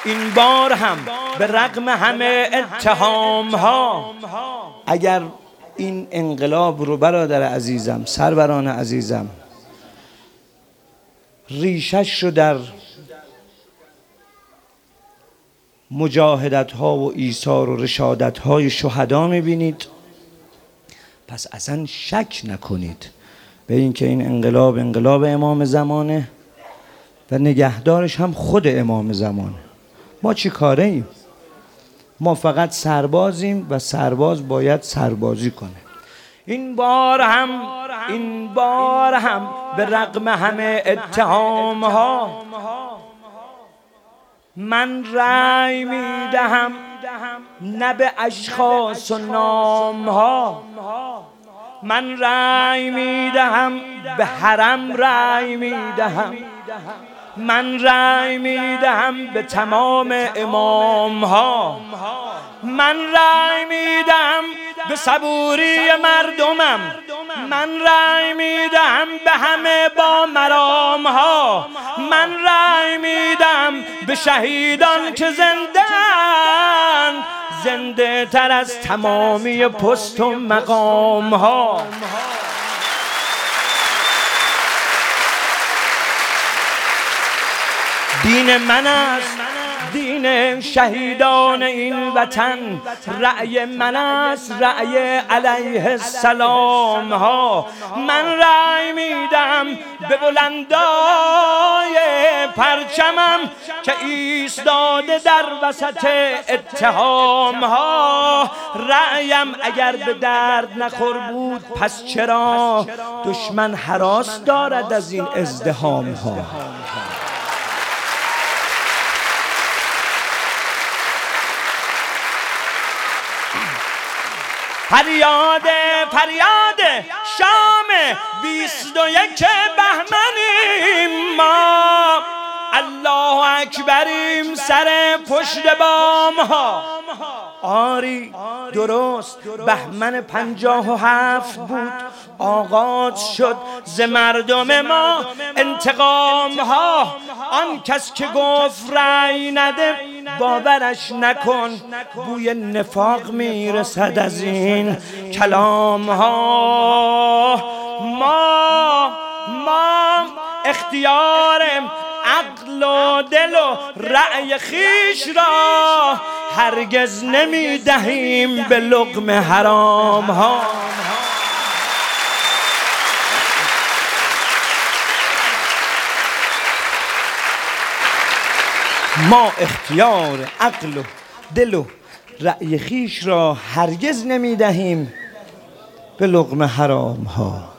این بار هم به رغم همه اتهام ها، اگر این انقلاب رو برادر عزیزم، سروران عزیزم، ریشش رو در مجاهدت ها و ایثار و رشادت های شهدا میبینید، پس اصلا شک نکنید به این که این انقلاب امام زمانه و نگهدارش هم خود امام زمانه. ما چی کاره ایم؟ ما فقط سربازیم و سرباز باید سربازی کنه. این بار هم به رغم همه اتهام ها من رأی میدهم نه به اشخاص و نام ها، من رأی میدهم به حرم، رأی میدهم من رأی میدهم به تمام امام ها، من رأی میدهم به صبوری مردمم، من رأی میدهم به همه با مرام ها، من رأی میدهم به شهیدان که زنده‌اند، زنده تر از تمامی پست و مقام ها. دین من است دین شهیدان این وطن، رأی من است رأی علیه السلام ها، من رأی میدم به بلندای پرچمم که ایستاده در وسط اتهام ها، رأیم اگر به درد نخور بود پس چرا دشمن هراس دارد از این ازدحام ها. فریاد شام 21 بهمنیم ما، الله اکبریم سر پشت بام ها. آری درست بهمن 57 بود، آغاز شد ز مردم ما انتقام ها. آن کس که گفت رأی نده باورش نکن، بوی نفاق میرسد از این کلام ها. ما اختیار عقل و دل و رأی خیش را هرگز نمی دهیم به لقمه حرام ها. ما اختیار عقل و دل و رأی خیش را هرگز نمی دهیم به لقمه حرام ها.